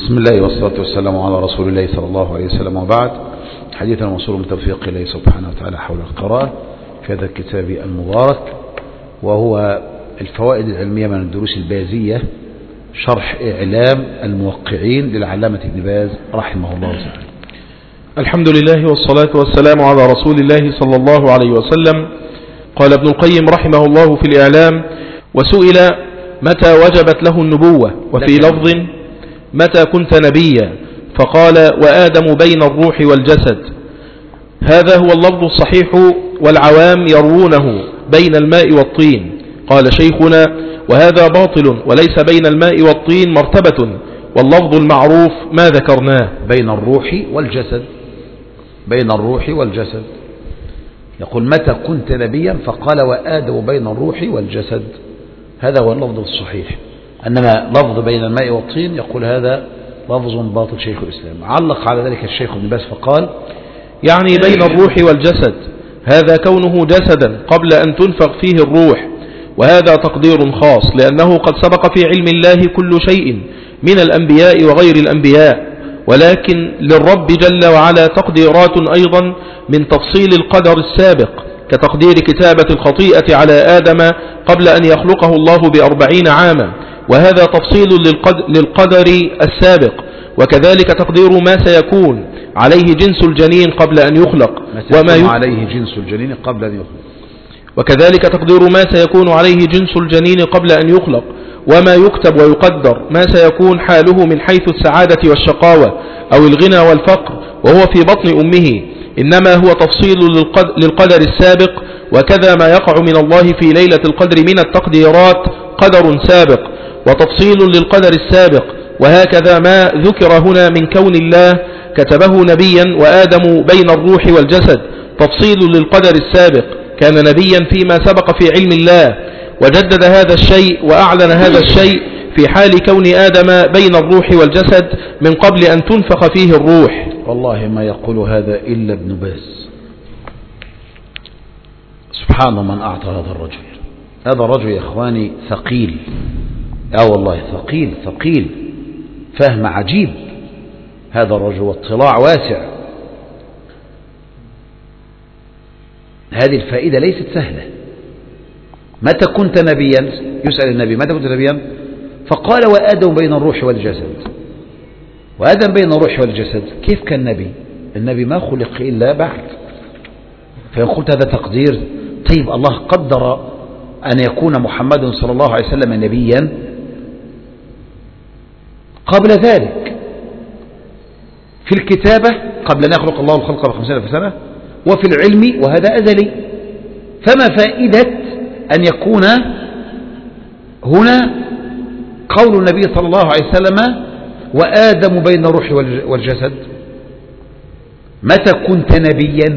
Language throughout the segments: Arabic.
بسم الله والصلاة والسلام على رسول الله صلى الله عليه وسلم، وبعد. حديثنا موصول من توفيق الله سبحانه وتعالى حول القراءة في هذا الكتاب المبارك، وهو الفوائد العلمية من الدروس البازية، شرح إعلام الموقعين للعلامة ابن باز رحمه الله تعالى. الحمد لله والصلاة والسلام على رسول الله صلى الله عليه وسلم. قال ابن القيم رحمه الله في الإعلام: وسئل متى وجبت له النبوة، وفي لفظ متى كنت نبيا، فقال: وآدم بين الروح والجسد. هذا هو اللفظ الصحيح، والعوام يروونه بين الماء والطين. قال شيخنا: وهذا باطل، وليس بين الماء والطين مرتبة، واللفظ المعروف ما ذكرناه. بين الروح والجسد، بين الروح والجسد. يقول متى كنت نبيا، فقال وآدم بين الروح والجسد. هذا هو اللفظ الصحيح. أنما لفظ بين الماء والطين يقول هذا لفظ باطل. شيخ الإسلام علق على ذلك الشيخ ابن باز فقال: يعني بين الروح والجسد، هذا كونه جسدا قبل أن تنفخ فيه الروح، وهذا تقدير خاص، لأنه قد سبق في علم الله كل شيء من الأنبياء وغير الأنبياء، ولكن للرب جل وعلا تقديرات أيضا من تفصيل القدر السابق، كتقدير كتابة الخطيئة على آدم قبل أن يخلقه الله ب40 عاما، وهذا تفصيل للقدر السابق. وكذلك تقدير ما سيكون عليه جنس الجنين قبل أن يخلق، عليه جنس الجنين قبل أن يخلق. وكذلك تقدير ما سيكون عليه جنس الجنين قبل أن يخلق، وما يكتب ويقدر ما سيكون حاله من حيث السعادة والشقاوة أو الغنى والفقر وهو في بطن أمه، إنما هو تفصيل للقدر السابق. وكذا ما يقع من الله في ليلة القدر من التقديرات قدر سابق وتفصيل للقدر السابق. وهكذا ما ذكر هنا من كون الله كتبه نبيا وآدم بين الروح والجسد تفصيل للقدر السابق، كان نبيا فيما سبق في علم الله، وجدد هذا الشيء وأعلن هذا الشيء في حال كون آدم بين الروح والجسد من قبل أن تنفخ فيه الروح. والله ما يقول هذا إلا ابن باز. سبحان من أعطى هذا الرجل. هذا الرجل يا إخواني ثقيل، والله ثقيل ثقيل، فهم عجيب هذا الرجل، واطلاع واسع. هذه الفائدة ليست سهلة. متى كنت نبيا، يسأل النبي متى كنت نبيا، فقال وآدم بين الروح والجسد. وآدم بين الروح والجسد، كيف كان نبي؟ النبي ما خلق إلا بعد. فإن قلت هذا تقدير، طيب الله قدر أن يكون محمد صلى الله عليه وسلم نبيا قبل ذلك في الكتابة قبل أن يخلق الله الخلق ب50,000 سنة، وفي العلم وهذا أزلي. فما فائدة أن يكون هنا قول النبي صلى الله عليه وسلم وآدم بين الروح والجسد؟ متى كنت نبيا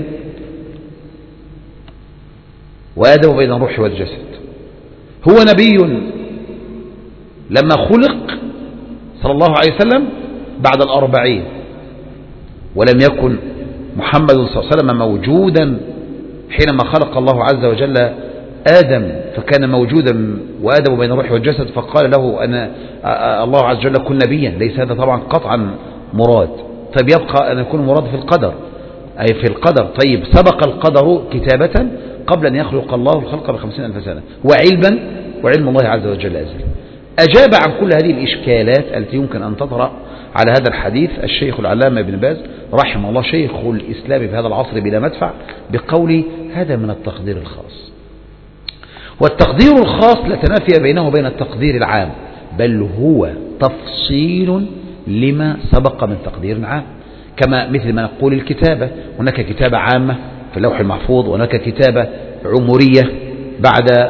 وآدم بين الروح والجسد؟ هو نبي لما خلق صلى الله عليه وسلم بعد 40، ولم يكن محمد صلى الله عليه وسلم موجودا حينما خلق الله عز وجل آدم، فكان موجودا وآدم بين الروح والجسد، فقال له أنا الله عز وجل كن نبيا. ليس هذا طبعا قطعا مراد. طيب يبقى أن يكون مراد في القدر، أي في القدر. طيب سبق القدر كتابة قبل أن يخلق الله الخلق ب50,000 سنة، وعلما وعلم الله عز وجل أزل. أجاب عن كل هذه الإشكالات التي يمكن أن تطرأ على هذا الحديث الشيخ العلامة ابن باز رحمه الله شيخ الإسلام في هذا العصر بلا مدفع بقول هذا من التقدير الخاص. والتقدير الخاص لا تنافي بينه وبين التقدير العام، بل هو تفصيل لما سبق من تقدير عام. كما مثل ما نقول الكتابة، هناك كتابة عامة في اللوح المحفوظ، وهناك كتابة عمرية بعد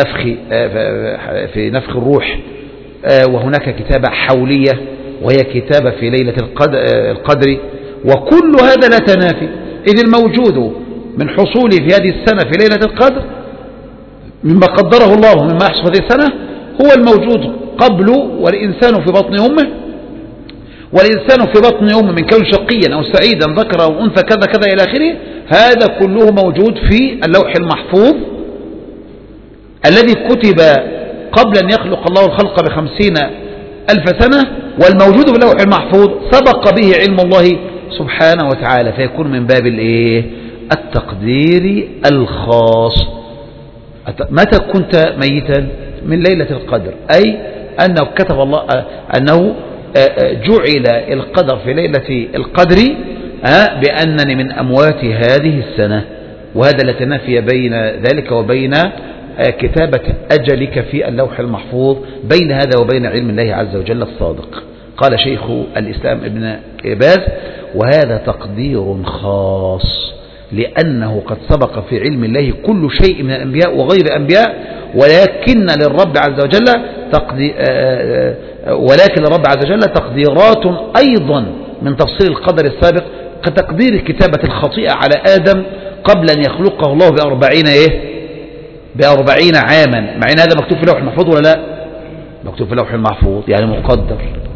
في نفخ الروح، وهناك كتابة حولية وهي كتابة في ليلة القدر. وكل هذا لا تنافي، إذ الموجود من حصوله في هذه السنة في ليلة القدر مما قدره الله مما يحصل هذه السنة هو الموجود قبل، والإنسان في بطن أمه، والإنسان في بطن أمه من كون شقيا أو سعيدا ذكر أو أنثى كذا كذا إلى آخره. هذا كله موجود في اللوح المحفوظ الذي كتب قبل أن يخلق الله الخلق ب50,000 سنة، والموجود في اللوح المحفوظ سبق به علم الله سبحانه وتعالى، فيكون من باب التقدير الخاص. متى كنت ميتا؟ من ليلة القدر، أي أنه كتب الله أنه جعل القدر في ليلة القدر بأنني من أموات هذه السنة، وهذا لا تنافي بين ذلك وبين كتابة أجلك في اللوح المحفوظ، بين هذا وبين علم الله عز وجل الصادق. قال شيخ الإسلام ابن باز: وهذا تقدير خاص، لأنه قد سبق في علم الله كل شيء من الأنبياء وغير الأنبياء، ولكن للرب عز وجل تقديرات أيضا من تفصيل القدر السابق، كتقدير كتابة الخطيئة على آدم قبل أن يخلقه الله ب40 عاما، مع أن هذا مكتوب في اللوح المحفوظ ولا لا؟ مكتوب في اللوح المحفوظ، يعني مقدر.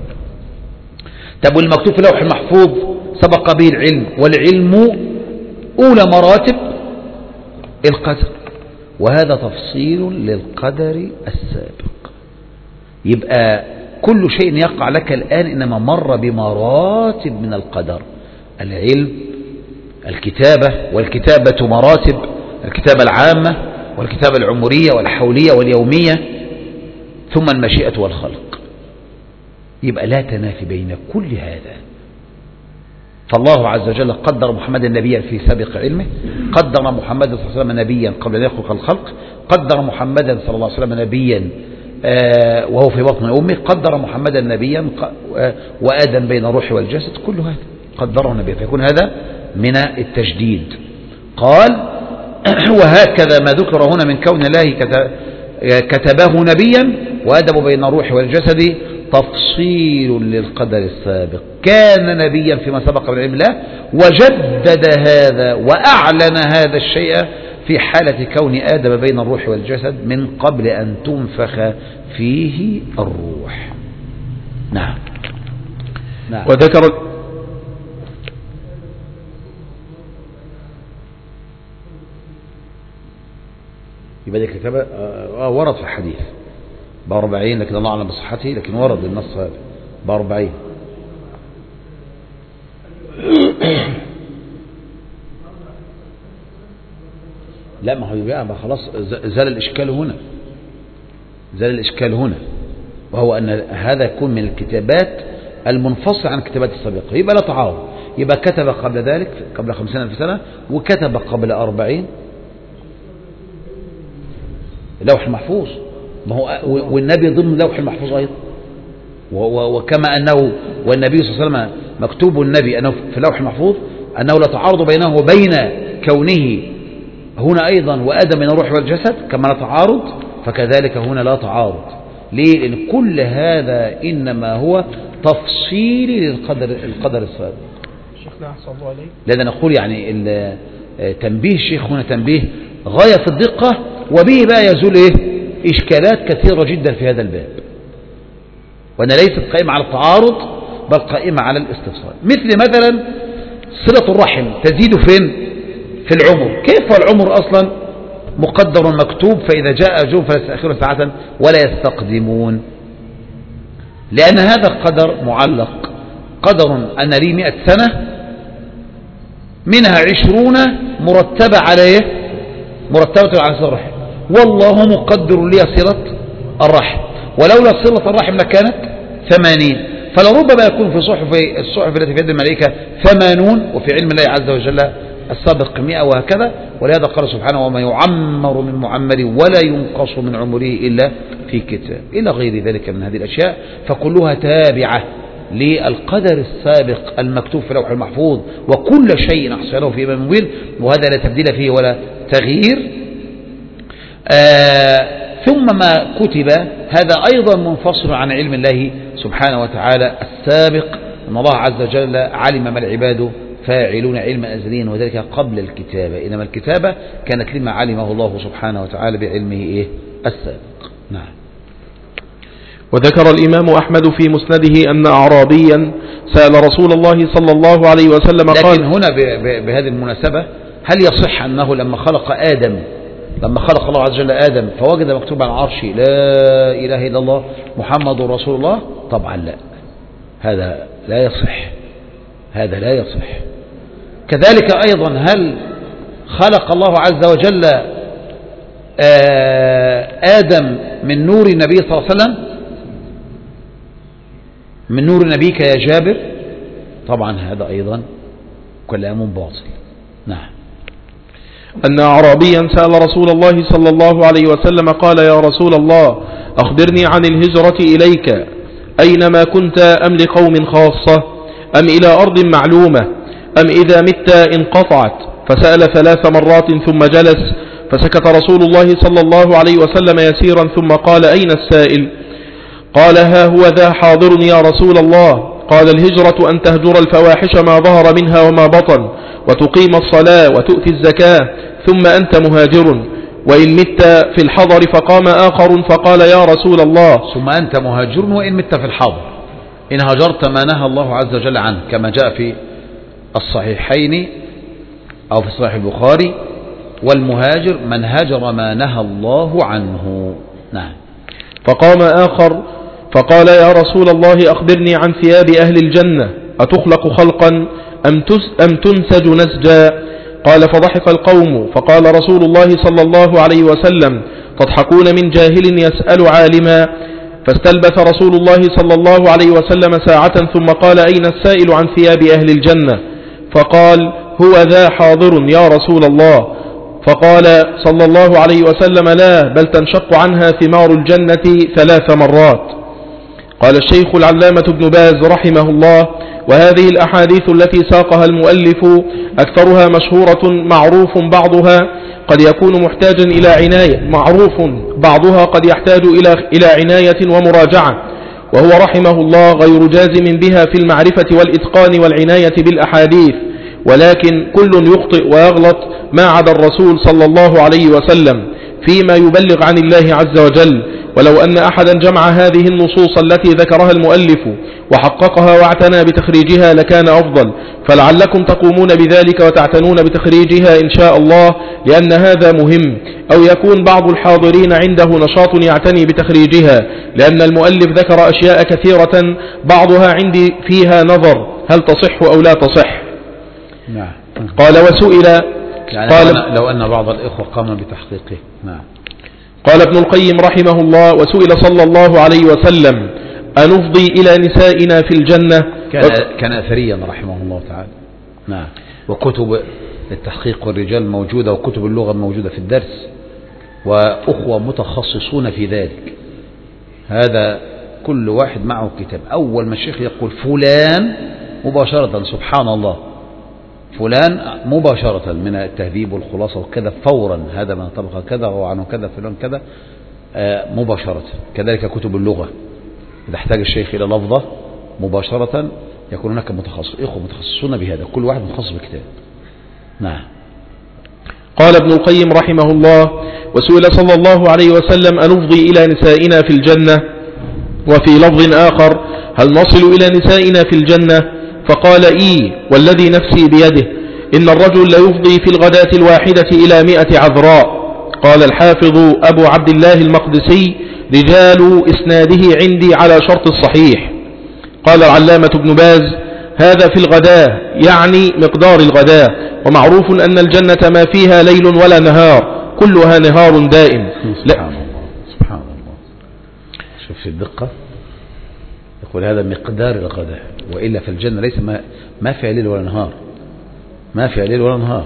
طب والمكتوب في اللوح المحفوظ سبق به العلم، والعلم أولى مراتب القدر، وهذا تفصيل للقدر السابق. يبقى كل شيء يقع لك الآن إنما مر بمراتب من القدر: العلم، الكتابة، والكتابة مراتب: الكتابة العامة والكتابة العمرية والحولية واليومية، ثم المشيئة والخلق. يبقى لا تنافي بين كل هذا. فالله عز وجل قدر محمدا نبيا في سابق علمه، قدر محمدا صلى الله عليه وسلم نبيا قبل أن يخلق الخلق، قدر محمدا صلى الله عليه وسلم نبيا وهو في بطن أمه، قدر محمدا نبيا وآدم بين الروح والجسد، كل هذا قدره نبيا، فيكون هذا من التجديد. قال: وهكذا ما ذكر هنا من كون الله كتبه نبيا وآدم بين الروح والجسد تفصيل للقدر السابق، كان نبيا فيما سبق من علم الله، وجدد هذا وأعلن هذا الشيء في حالة كون آدم بين الروح والجسد من قبل أن تنفخ فيه الروح. نعم. وذكر يبقى دي كتابة ورد في الحديث ب40، لكن الله أعلم بصحته، لكن ورد بالنص هذا ب40. لا، ما هو يبقى خلاص زال الإشكال هنا، وهو أن هذا يكون من الكتابات المنفصلة عن الكتابات السابقة، يبقى لا تعارض. يبقى كتب قبل ذلك قبل 50,000 سنة، وكتب قبل 40 لوح المحفوظ، ما هو والنبي ضمن لوح المحفوظ أيضا، وكما أنه والنبي صلى الله عليه وسلم مكتوب النبي أنه في لوح المحفوظ، أنه لا تعارض بينه وبين كونه هنا أيضا وآدم من الروح والجسد كما لا تعارض، فكذلك هنا لا تعارض. ليه؟ لأن كل هذا إنما هو تفصيل للقدر السابق. شيخنا أحسن الله عليك، لذا نقول يعني تنبيه الشيخ هنا تنبيه غاية في الدقة، وبه بقى يزول إشكالات كثيرة جدا في هذا الباب، وأن ليست قائمة على التعارض بل قائمة على الاستفصال. مثلا صلة الرحم تزيد فين؟ في العمر. كيف العمر أصلا مقدر مكتوب، فإذا جاء أجلهم فلا يستأخرون ساعة ولا يستقدمون، لأن هذا القدر معلق. قدر أن لي 100 سنة منها 20 مرتبة على صلة الرحم، والله مقدر لي صلة الرحم، ولولا صلة الرحم لكانت 80، فلربما يكون في الصحف التي في يد الملائكة 80، وفي علم الله عز وجل السابق 100، وهكذا. ولهذا قال سبحانه: وما يعمر من معمر ولا ينقص من عمره إلا في كتاب، إلى غير ذلك من هذه الأشياء، فكلها تابعة للقدر السابق المكتوب في لوح المحفوظ، وكل شيء أحصيناه في إمام مبين، وهذا لا تبديل فيه ولا تغيير. ثم ما كتب هذا أيضا منفصل عن علم الله سبحانه وتعالى السابق، أن الله عز وجل علم ما العباد فاعلون علم أزليا، وذلك قبل الكتابة، إنما الكتابة كانت لما علمه الله سبحانه وتعالى بعلمه السابق. نعم. وذكر الإمام أحمد في مسنده أن أعرابيا سأل رسول الله صلى الله عليه وسلم قال. لكن هنا بهذه المناسبة، هل يصح أنه لما خلق الله عز وجل آدم فوجد مكتوب على العرش لا إله إلا الله محمد رسول الله؟ طبعا لا، هذا لا يصح، هذا لا يصح. كذلك أيضا هل خلق الله عز وجل آدم من نور النبي صلى الله عليه وسلم، من نور نبيك يا جابر؟ طبعا هذا أيضا كلام باطل. نعم. أن أعرابيا سأل رسول الله صلى الله عليه وسلم قال: يا رسول الله، أخبرني عن الهجرة إليك، أينما كنت أم لقوم خاصة أم إلى أرض معلومة أم إذا مت انقطعت؟ فسأل 3 مرات ثم جلس، فسكت رسول الله صلى الله عليه وسلم يسيرا ثم قال: أين السائل؟ قال: ها هو ذا حاضر يا رسول الله. قال: الهجرة أن تهجر الفواحش ما ظهر منها وما بطن، وتقيم الصلاة وتؤتي الزكاة، ثم أنت مهاجر. وإن مت في الحضر فقام آخر فقال: يا رسول الله. ثم أنت مهاجر وإن مت في الحضر، إن هجرت ما نهى الله عز وجل عنه، كما جاء في الصحيحين أو في صحيح البخاري: والمهاجر من هجر ما نهى الله عنه. نعم. فقام آخر فقال: يا رسول الله، أخبرني عن ثياب أهل الجنة، أتخلق خلقا أم تنسج نسجا؟ قال: فضحك القوم. فقال رسول الله صلى الله عليه وسلم: تضحكون من جاهل يسأل عالما؟ فاستلبث رسول الله صلى الله عليه وسلم ساعة ثم قال: أين السائل عن ثياب أهل الجنة؟ فقال: هو ذا حاضر يا رسول الله. فقال صلى الله عليه وسلم: لا، بل تنشق عنها ثمار الجنة 3 مرات. قال الشيخ العلامة ابن باز رحمه الله: وهذه الأحاديث التي ساقها المؤلف أكثرها مشهورة معروف بعضها قد يكون محتاجا إلى عناية، معروف بعضها قد يحتاج إلى عناية ومراجعة، وهو رحمه الله غير جازم بها في المعرفة والإتقان والعناية بالأحاديث، ولكن كل يخطئ ويغلط ما عدا الرسول صلى الله عليه وسلم فيما يبلغ عن الله عز وجل. ولو أن أحدا جمع هذه النصوص التي ذكرها المؤلف وحققها واعتنى بتخريجها لكان أفضل، فلعلكم تقومون بذلك وتعتنون بتخريجها إن شاء الله، لأن هذا مهم، أو يكون بعض الحاضرين عنده نشاط يعتني بتخريجها، لأن المؤلف ذكر أشياء كثيرة بعضها عندي فيها نظر هل تصح أو لا تصح. نعم. قال: وسئل، يعني قال لو أن بعض الإخوة قام بتحقيقه. نعم. قال ابن القيم رحمه الله: وسئل صلى الله عليه وسلم: أنفضي إلى نسائنا في الجنة؟ كان أثريا رحمه الله تعالى. نعم. وكتب التحقيق والرجال موجودة، وكتب اللغة موجودة في الدرس، وأخوة متخصصون في ذلك. هذا كل واحد معه كتاب، أول ما الشيخ يقول فلان مباشرة، سبحان الله، فلان مباشرة من التهذيب والخلاصة وكذا فورا، هذا من طبقة كذا وعنه كذا فلان كذا مباشرة. كذلك كتب اللغة، إذا احتاج الشيخ إلى لفظة مباشرة يكون هناك إخوة متخصصون بهذا، كل واحد متخصص بكتاب. نعم. قال ابن القيم رحمه الله: وسئل صلى الله عليه وسلم: أنفضي إلى نسائنا في الجنة؟ وفي لفظ آخر: هل نصل إلى نسائنا في الجنة؟ فقال: والذي نفسي بيده، إن الرجل ليفضي في الغداة الواحدة إلى 100 عذراء. قال الحافظ أبو عبد الله المقدسي: رجال إسناده عندي على شرط الصحيح. قال العلامة ابن باز: هذا في الغداة، يعني مقدار الغداة، ومعروف أن الجنة ما فيها ليل ولا نهار، كلها نهار دائم. سبحان الله، سبحان الله. شوف الدقة، يقول هذا مقدار الغداء، وإلا في الجنة ليس ما فيها ليل ولا نهار، ما فيها ليل ولا نهار،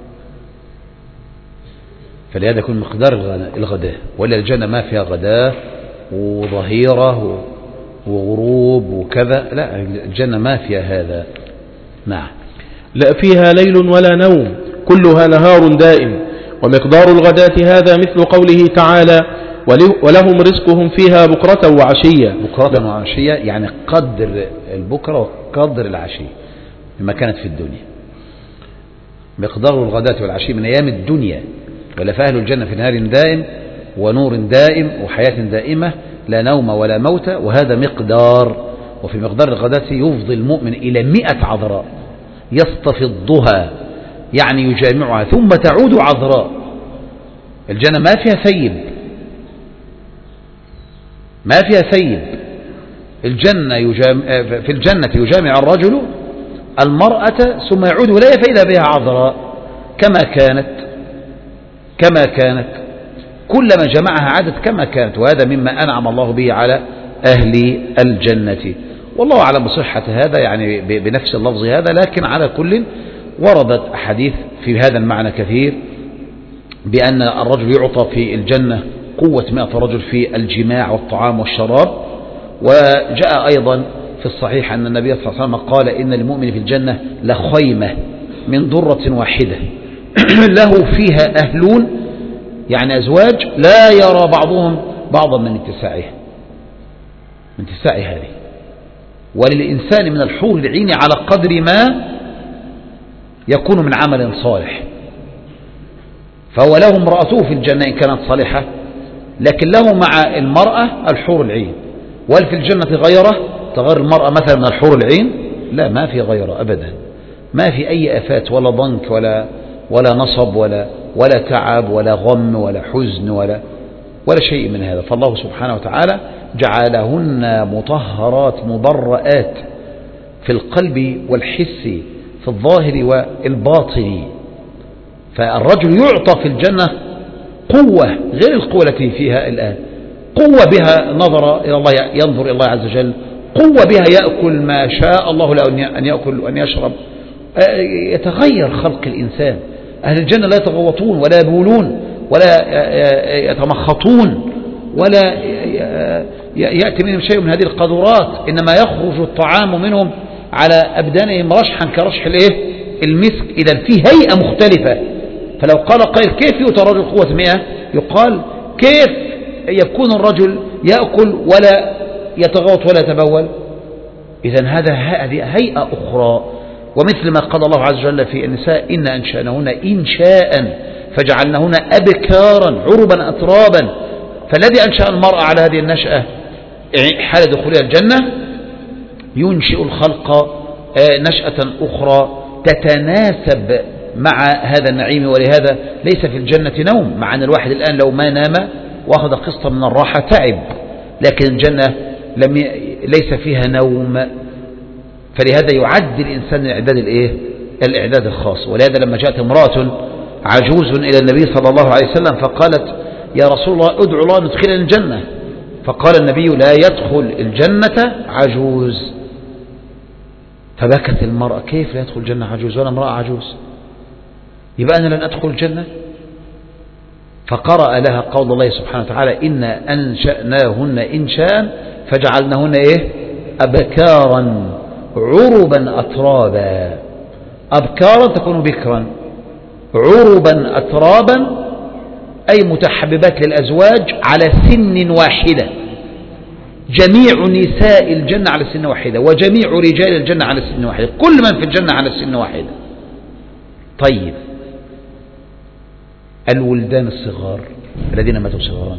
فلهذا يكون مقدار الغداء، وإلا الجنة ما فيها غداء وظهيرة وغروب وكذا، لا، الجنة ما فيها هذا. نعم. لا فيها ليل ولا نوم، كلها نهار دائم. ومقدار الغداة هذا مثل قوله تعالى: ولهم رزقهم فيها بكرة وعشية. بكرة وعشية يعني قدر البكرة وقدر العشية مما كانت في الدنيا. مقدار الغداة والعشي من أيام الدنيا، ولا فأهل الجنة في نهار دائم ونور دائم وحياة دائمة، لا نوم ولا موت، وهذا مقدار. وفي مقدار الغداة يفضي المؤمن إلى 100 عذراء يستفضها، يعني يجامعها ثم تعود عذراء. الجنة ما فيها ثيب، ما فيها ثيب، في الجنة يجامع الرجل المرأة ثم يعود إليها فإذا بها عذراء كما كانت كلما جمعها عادت كما كانت، وهذا مما أنعم الله به على أهل الجنة. والله أعلم بصحة هذا يعني بنفس اللفظ هذا، لكن على كل وردت أحاديث في هذا المعنى كثير، بأن الرجل يعطى في الجنة قوة 100 رجل في الجماع والطعام والشراب. وجاء أيضا في الصحيح أن النبي صلى الله عليه وسلم قال إن المؤمن في الجنة لخيمة من درة واحدة له فيها أهلون، يعني أزواج لا يرى بعضهم بعضا من اتساع هذه. وللإنسان من الحور العين على قدر ما يكون من عمل صالح، فهو له امرأته في الجنة إن كانت صالحة، لكن له مع المرأة الحور العين. وهل في الجنة غيره تغير المرأة مثلا من الحور العين؟ لا، ما في غيره أبدا، ما في أي آفات ولا ضنك ولا نصب ولا تعب ولا غم ولا حزن ولا شيء من هذا. فالله سبحانه وتعالى جعلهن مطهرات مبرآت في القلب والحس في الظاهر والباطن. فالرجل يعطى في الجنة قوة غير القوة التي فيها الآن، قوة بها نظر إلى الله، ينظر إلى الله عز وجل، قوة بها يأكل ما شاء الله له أن يأكل وأن يشرب. يتغير خلق الإنسان. أهل الجنة لا يتغوطون ولا يبولون ولا يتمخطون ولا يأتي منهم شيء من هذه القذورات، إنما يخرج الطعام منهم على أبدانهم رشحا كرشح المسك. إذا في هيئة مختلفة. فلو قال قائل كيف يؤتى الرجل قوة 100؟ يقال كيف يكون الرجل يأكل ولا يتغوط ولا يتبول؟ إذن هذه هيئة أخرى. ومثل ما قال الله عز وجل في النساء إن أنشأنهن إنشاء فجعلنهن أبكارا عربا أترابا. فالذي أنشأ المرأة على هذه النشأة حال دخولها الجنة ينشئ الخلق نشأة أخرى تتناسب مع هذا النعيم. ولهذا ليس في الجنة نوم، مع أن الواحد الآن لو ما نام وأخذ قسطا من الراحة تعب، لكن الجنة ليس فيها نوم. فلهذا يعد الإنسان الإعداد الخاص. ولهذا لما جاءت امرأة عجوز إلى النبي صلى الله عليه وسلم فقالت يا رسول الله ادعو الله ندخل الجنة، فقال النبي لا يدخل الجنة عجوز. فبكت المرأة كيف لا يدخل الجنة عجوز وأنا امرأة عجوز؟ يبقى أنا لن أدخل الجنة؟ فقرأ لها قول الله سبحانه وتعالى إنا أنشأناهن إنشاء فجعلناهن أبكارا عربا أترابا. أبكارا تكون بكرا، عربا أترابا أي متحببات للأزواج على سن واحدة. جميع نساء الجنة على سن واحدة، وجميع رجال الجنة على سن واحدة، كل من في الجنة على سن واحدة. طيب الولدان الصغار الذين ماتوا صغارا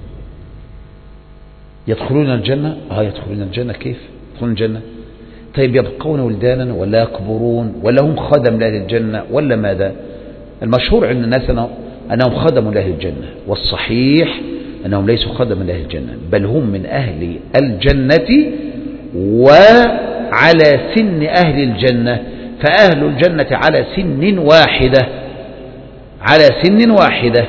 يدخلون الجنة؟ يدخلون الجنة. كيف يدخلون الجنة؟ طيب يبقون ولدانا ولا يكبرون ولا هم خدم لأهل الجنة ولا ماذا؟ المشهور عند الناس أنهم خدموا لأهل الجنة، والصحيح أنهم ليسوا خدما لأهل الجنة، بل هم من أهل الجنة وعلى سن أهل الجنة. فأهل الجنة على سن واحدة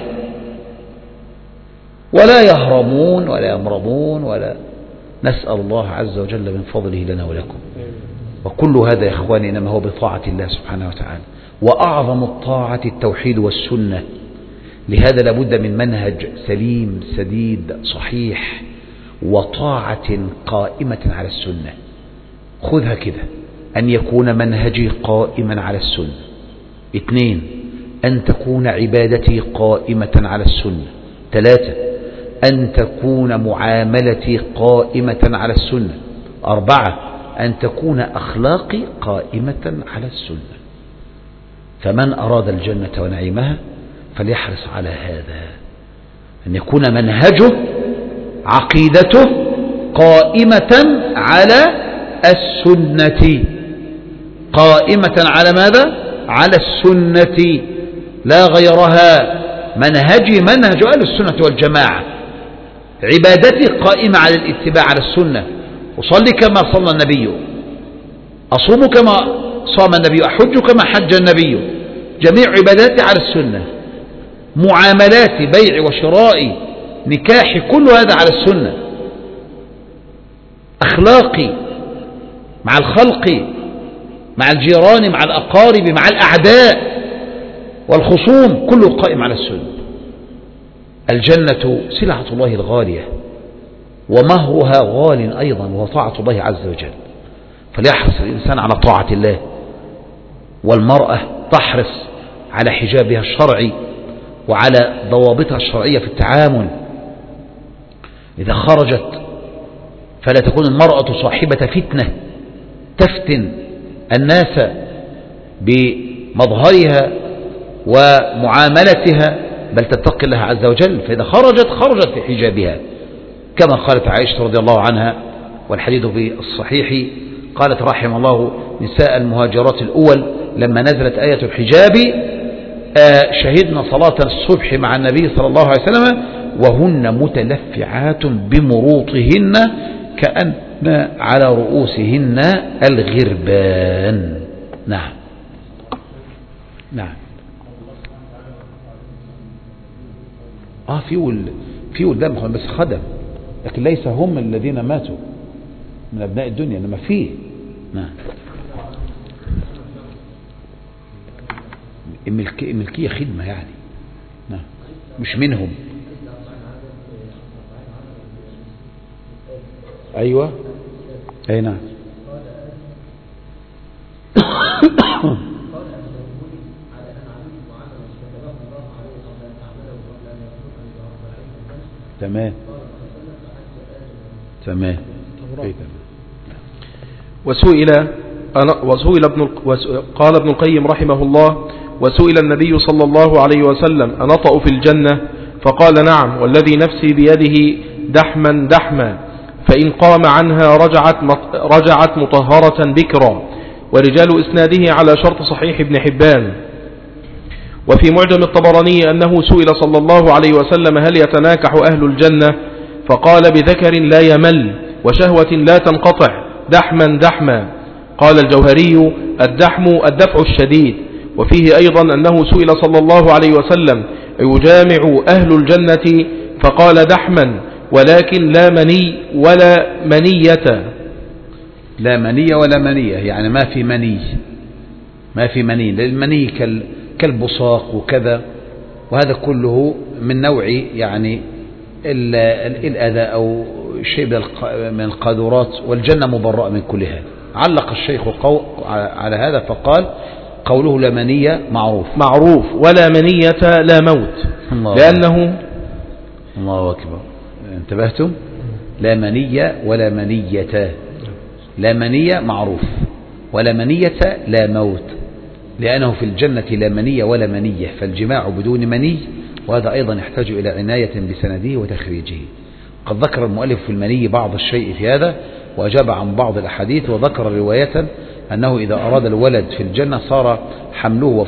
ولا يهرمون ولا يمرضون ولا. نسأل الله عز وجل من فضله لنا ولكم. وكل هذا يا إخواني إنما هو بطاعة الله سبحانه وتعالى، وأعظم الطاعة التوحيد والسنة. لهذا لابد من منهج سليم سديد صحيح وطاعة قائمة على السنة. خذها كده، أن يكون منهجي قائما على السنة. 2 أن تكون عبادتي قائمة على السنة. 3 أن تكون معاملتي قائمة على السنة. 4 أن تكون أخلاقي قائمة على السنة. فمن أراد الجنة ونعيمها فليحرص على هذا، أن يكون منهجه عقيدته قائمة على السنة. قائمة على ماذا؟ على السنة لا غيرها. منهجي منهج أهل السنة والجماعة. عبادتي قائمة على الاتباع على السنة، أصلي كما صلى النبي، أصوم كما صام النبي، أحج كما حج النبي، جميع عباداتي على السنة، معاملاتي بيع وشراء نكاحي كل هذا على السنة، أخلاقي مع الخلق مع الجيران مع الأقارب مع الأعداء والخصوم كله قائم على السنة. الجنة سلعة الله الغالية ومهرها غال أيضا وهو طاعة الله عز وجل، فليحرص الإنسان على طاعة الله، والمرأة تحرص على حجابها الشرعي وعلى ضوابطها الشرعية في التعامل. إذا خرجت فلا تكون المرأة صاحبة فتنة تفتن الناس بمظهرها ومعاملتها، بل تتقي الله عز وجل، فإذا خرجت في حجابها، كما قالت عائشة رضي الله عنها والحديث في الصحيح، قالت رحم الله نساء المهاجرات الأول لما نزلت آية الحجاب شهدنا صلاة الصبح مع النبي صلى الله عليه وسلم وهن متلفعات بمروطهن كأن على رؤوسهن الغربان. نعم نعم. في ولدان بس خدم، لكن ليس هم الذين ماتوا من أبناء الدنيا، إنما فيه. نعم. الملكية خدمة يعني. نعم. مش منهم. أيوة. أي نعم. تمام تمام. قال ابن القيم رحمه الله: وسئل النبي صلى الله عليه وسلم: أنطأ في الجنة؟ فقال: نعم والذي نفسي بيده دحما دحما، فإن قام عنها رجعت مطهرة بكرا. ورجال إسناده على شرط صحيح ابن حبان. وفي معجم الطبراني أنه سئل صلى الله عليه وسلم: هل يتناكح أهل الجنة؟ فقال: بذكر لا يمل وشهوة لا تنقطع دحما دحما. قال الجوهري: الدحم الدفع الشديد. وفيه أيضا أنه سئل صلى الله عليه وسلم: يجامع أهل الجنة؟ فقال: دحما ولكن لا مني ولا منية. لا منية ولا منية يعني ما في مني، للمني كالبصاق وكذا، وهذا كله من نوع يعني الأذى أو شيء من القاذورات، والجنة مبرأة من كل هذا. علق الشيخ على هذا فقال: قوله لا منية معروف ولا منية لا موت، لأنه الله أكبر. انتبهتم؟ لا منية ولا منية، لا منية معروف ولا منية لا موت، لأنه في الجنة لا منية ولا منية، فالجماع بدون مني، وهذا أيضا يحتاج إلى عناية بسنده وتخريجه. قد ذكر المؤلف في المني بعض الشيء في هذا، وأجاب عن بعض الأحاديث، وذكر رواية أنه إذا أراد الولد في الجنة صار حمله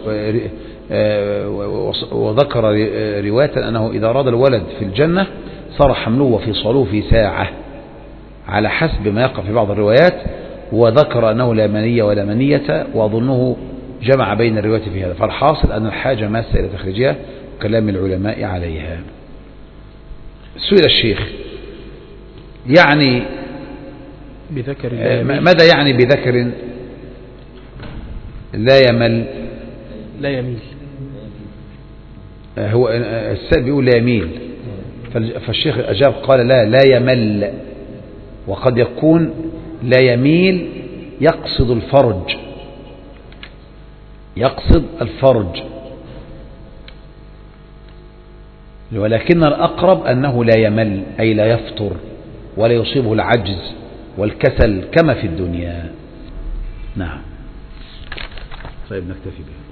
وذكر رواية أنه إذا أراد الولد في الجنة صار حمله وفصاله في ساعة، على حسب ما يقع في بعض الروايات. وذكر أنه لا منية ولا منية، وأظنه جمع بين الروايات في هذا. فالحاصل أن الحاجة ماسة إلى تخريجها وكلام العلماء عليها. سئل الشيخ يعني بذكر ماذا يعني بذكر لا يمل لا يميل؟ هو السائل بيقول لا يميل، فالشيخ أجاب قال لا يمل، وقد يكون لا يميل يقصد الفرج، ولكن الأقرب أنه لا يمل أي لا يفطر ولا يصيبه العجز والكسل كما في الدنيا. نعم. طيب نكتفي به.